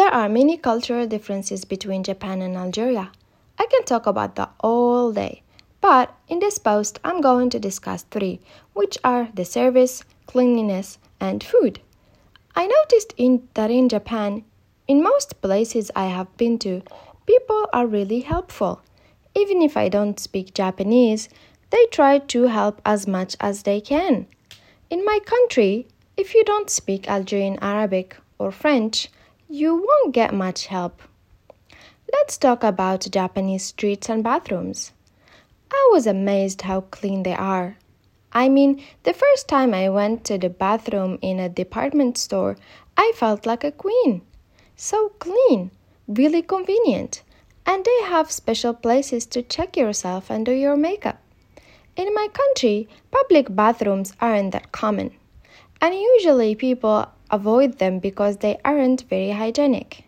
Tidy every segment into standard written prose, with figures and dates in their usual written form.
There are many cultural differences between Japan and Algeria. I can talk about that all day, but in this post I'm going to discuss three, which are the service, cleanliness, and food. I noticed that in Japan, in most places I have been to, people are really helpful. Even if I don't speak Japanese, they try to help as much as they can. In my country, if you don't speak Algerian Arabic or French, you won't get much help. Let's talk about Japanese streets and bathrooms. I was amazed how clean they are. I mean, the first time I went to the bathroom in a department store, I felt like a queen. So clean, really convenient, and they have special places to check yourself and do your makeup. In my country, public bathrooms aren't that common, and usually people avoid them because they aren't very hygienic.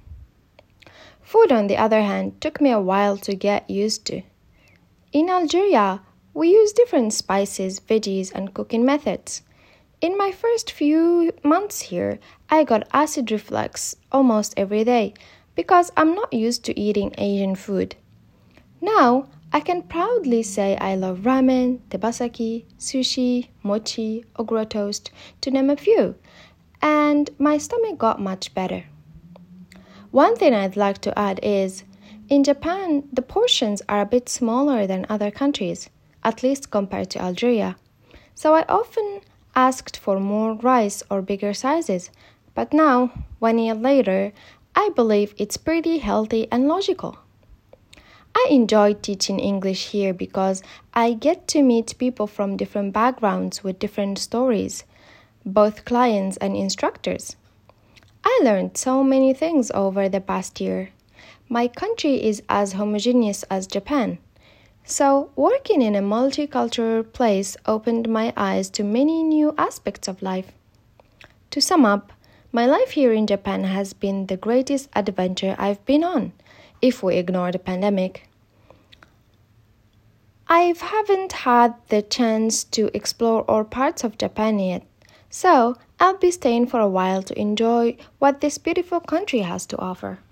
Food, on the other hand, took me a while to get used to. In Algeria, we use different spices, veggies, and cooking methods. In my first few months here, I got acid reflux almost every day because I'm not used to eating Asian food. Now, I can proudly say I love ramen, tebasaki, sushi, mochi, oguro toast, to name a few, and my stomach got much better. One thing I'd like to add is, in Japan, the portions are a bit smaller than other countries, at least compared to Algeria. So I often asked for more rice or bigger sizes, but now, 1 year later, I believe it's pretty healthy and logical. I enjoy teaching English here because I get to meet people from different backgrounds with different stories, both clients and instructors. I learned so many things over the past year. My country is as homogeneous as Japan. So, working in a multicultural place opened my eyes to many new aspects of life. To sum up, my life here in Japan has been the greatest adventure I've been on, if we ignore the pandemic. I haven't had the chance to explore all parts of Japan yet, so I'll be staying for a while to enjoy what this beautiful country has to offer.